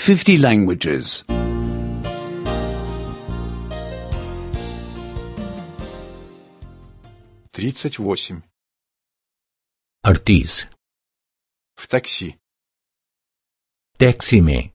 50 languages. 38. 38 В такси. Taxi में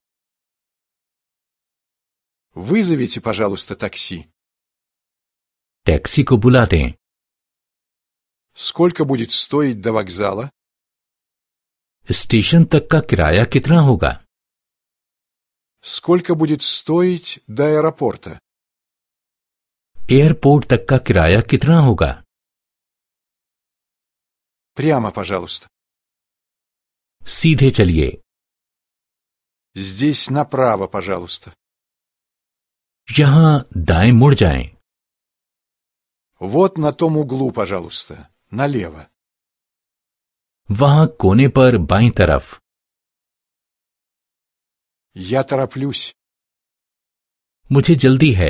Вызовите, пожалуйста, такси. Taxi को बुला दें। Сколько будет стоить до вокзала? स्टेशन तक का किराया कितना होगा? Сколько будет стоить до аэропорта? एयरपोर्ट तक का किराया कितना होगा? Прямо, пожалуйста. सीधे चलिए। Здесь направо, пожалуйста. यहां दाएं मुड़ जाएं। Вот на том углу, пожалуйста. Налево. वहां कोने पर बाईं तरफ। Я тороплюсь. मुझे जल्दी है।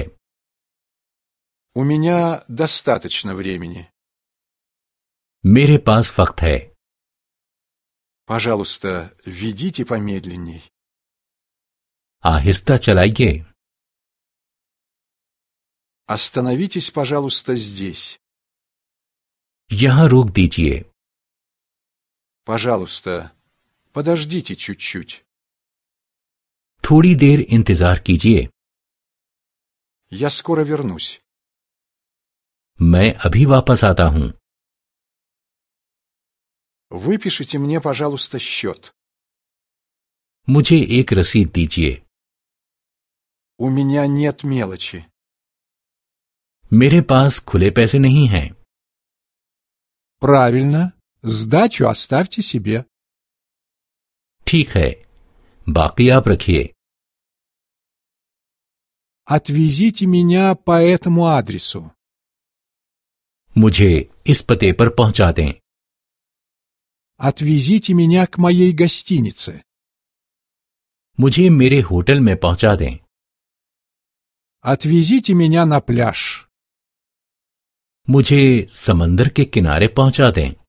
У меня достаточно времени. मेरे पास वक्त है। Пожалуйста, ведите помедленней. आहिस्ता चलाइए। Остановитесь, пожалуйста, здесь. यहां रोक दीजिए। Пожалуйста, подождите чуть-чуть. थोड़ी देर इंतजार कीजिए। Я скоро вернусь. मैं अभी वापस आता हूं। Выпишите мне, пожалуйста, счет. मुझे एक रसीद दीजिए। У меня нет мелочи. मेरे पास खुले पैसे नहीं हैं। Правильно. Сдачу оставьте себе. ठीक है, बाकी आप रखिए। Отвезите меня по этому адресу. मुझे इस पते पर पहुंचा दें। Отвезите меня к моей гостинице. मुझे मेरे होटल में पहुंचा दें। Отвезите меня на пляж. मुझे समंदर के किनारे पहुंचा दें।